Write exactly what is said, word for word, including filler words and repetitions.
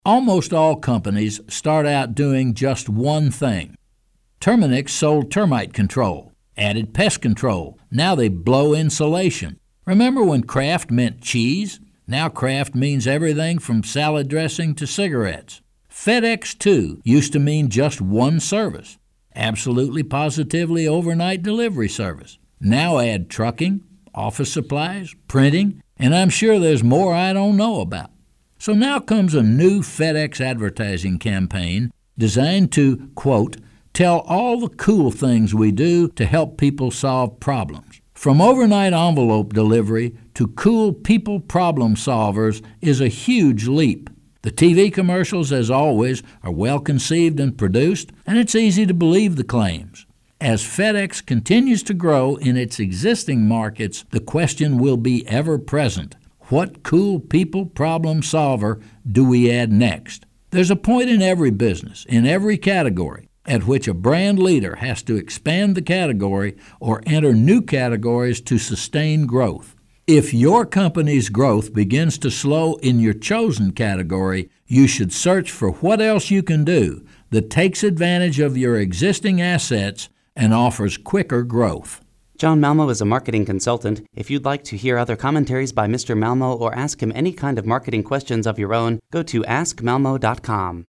Almost all companies start out doing just one thing. Terminix sold termite control, added pest control. Now they blow insulation. Remember when Kraft meant cheese? Now Kraft means everything from salad dressing to cigarettes. FedEx, too, used to mean just one service. Absolutely positively overnight delivery service. Now add trucking, office supplies, printing, and I'm sure there's more I don't know about. So now comes a new FedEx advertising campaign designed to, quote, tell all the cool things we do to help people solve problems. From overnight envelope delivery to cool people problem solvers is a huge leap. The T V commercials, as always, are well conceived and produced, and it's easy to believe the claims. As FedEx continues to grow in its existing markets, the question will be ever present. What cool people problem solver do we add next? There's a point in every business, in every category, at which a brand leader has to expand the category or enter new categories to sustain growth. If your company's growth begins to slow in your chosen category, you should search for what else you can do that takes advantage of your existing assets and offers quicker growth. John Malmo is a marketing consultant. If you'd like to hear other commentaries by Mister Malmo or ask him any kind of marketing questions of your own, go to ask malmo dot com.